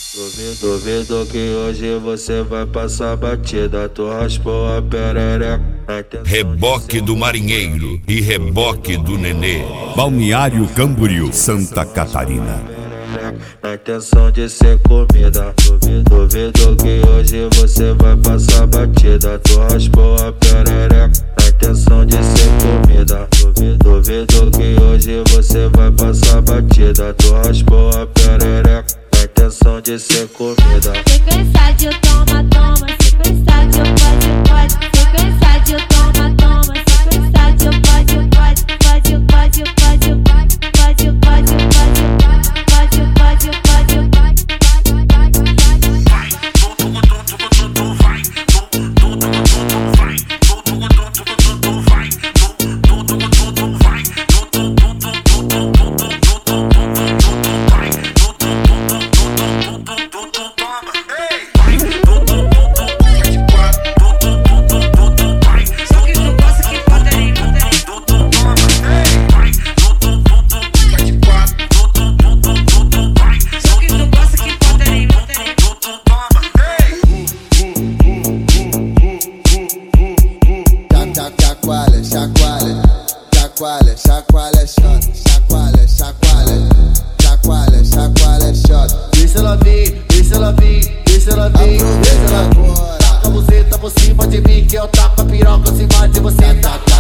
Duvido que hoje você vai passar batida. Tu raspou a perereca. Reboque do Marinheiro e reboque do Nenê. Balneário Camboriú, Santa Catarina. Na intenção de ser comida. Duvido que hoje você vai passar batida. Tu raspou a perereca. Na intenção de ser comida. Duvido que hoje você vai passar batida. Tu raspou a perereca. Na intenção de ser comida. Sequência de toma, toma. Sequência de pode. Sequência de toma, toma. Sequência de pode. Chacoalha, shot. Deixa ela vir. Taca a buzeta por cima de mim, que eu taco a piroca em cima de você.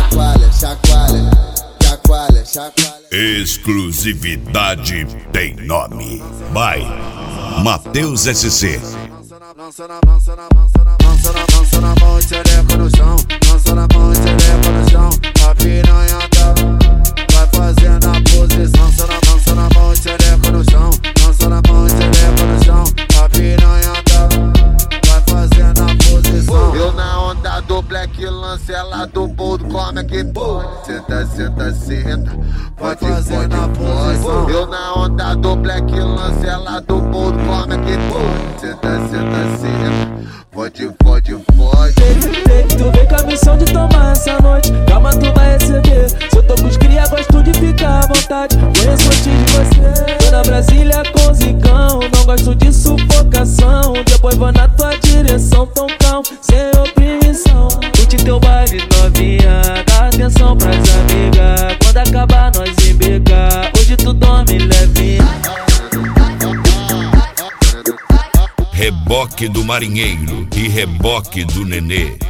Chacoalha. Exclusividade tem nome. By Matheus SC. Lança na mão e xereca no chão. Lança na mão e xereca no chão. A piranha vai fazendo a posição. Lança na mão e xereca no chão. Lança na mão e xereca no chão. A piranha vai fazendo a posição. Eu na onda do black lance, ela do boldo, como é que pode? Senta. Pode. Eu na onda do black lance, ela do boldo, como é que pode? Senta. Pode. Tu vem com a missão de tomar essa noite. Calma, tu vai receber. Se eu tô com os cria, gosto de ficar à vontade. Conheço antes de você. Tô na Brasília com zicão. Não gosto de sufocação. Depois vou na tua direção, tão calmo, sem opressão. Curte teu baile novinha, dá atenção pras amigas. Quando acabar nós embeca. Hoje tu dorme levinha. Reboque do Marinheiro e reboque do Nenê.